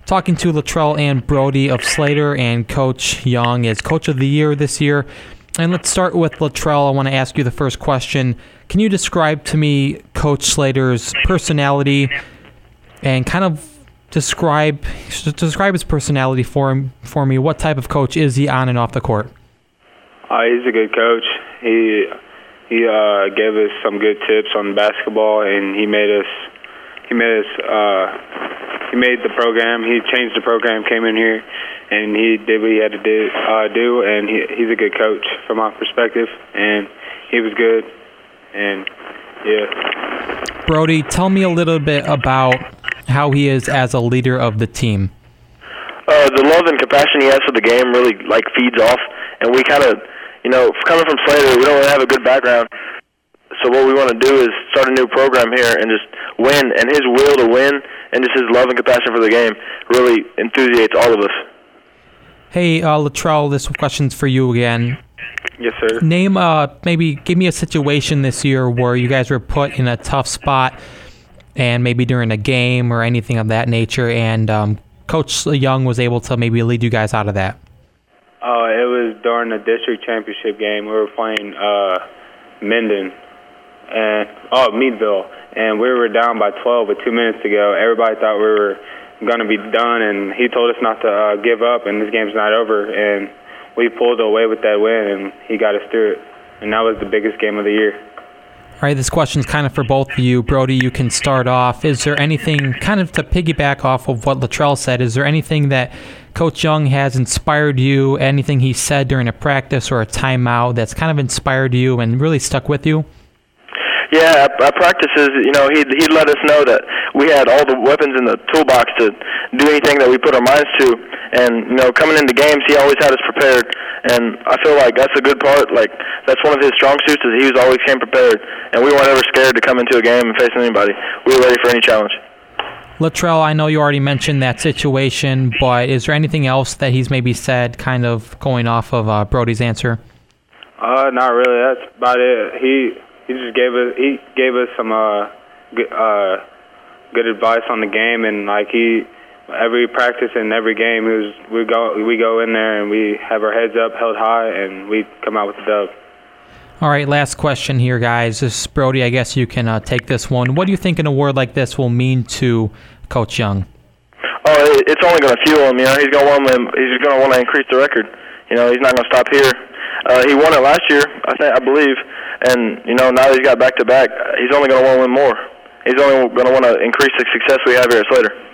talking to Latrell and Brody of Slater, and Coach Young is Coach of the Year this year. And let's start with Latrell. I want to ask you the first question. Can you describe to me Coach Slater's personality and kind of describe his personality for me? What type of coach is he on and off the court? He's a good coach. He gave us some good tips on basketball, and he made the program. He changed the program, came in here, and he did what he had to do. And he's a good coach from my perspective, and he was good. And yeah. Brody, tell me a little bit about how he is as a leader of the team. The love and compassion he has for the game really feeds off, and we kind of, coming from Slater, we don't really have a good background. So what we want to do is start a new program here and just win, and his will to win and just his love and compassion for the game really enthusiates all of us. Hey, Latrell, this question's for you again. Yes, sir. Maybe give me a situation this year where you guys were put in a tough spot, and maybe during a game or anything of that nature, and Coach Young was able to maybe lead you guys out of that. It was during the district championship game. We were playing Meadville, and we were down by 12 with 2 minutes to go. Everybody thought we were going to be done, and he told us not to give up, and this game's not over. And we pulled away with that win, and he got us through it. And that was the biggest game of the year. All right, this question's kind of for both of you. Brody, you can start off. Is there anything, kind of to piggyback off of what Latrell said, is there anything that Coach Young has inspired you, anything he said during a practice or a timeout that's kind of inspired you and really stuck with you? Yeah, our practices, he'd let us know that we had all the weapons in the toolbox to do anything that we put our minds to. And, coming into games, he always had us prepared. And I feel like that's a good part. That's one of his strong suits is he always came prepared. And we weren't ever scared to come into a game and face anybody. We were ready for any challenge. Latrell, I know you already mentioned that situation, but is there anything else that he's maybe said kind of going off of Brody's answer? Not really. That's about it. He just gave us some good advice on the game, and every practice and every game we go in there and we have our heads up, held high, and we come out with the dub. All right, last question here, guys. This is Brody. I guess you can take this one. What do you think an award like this will mean to Coach Young? Oh, it's only going to fuel him. He's going to want to increase the record. He's not going to stop here. He won it last year, I believe, and now that he's got back-to-back, he's only going to want to win more. He's only going to want to increase the success we have here at Slater.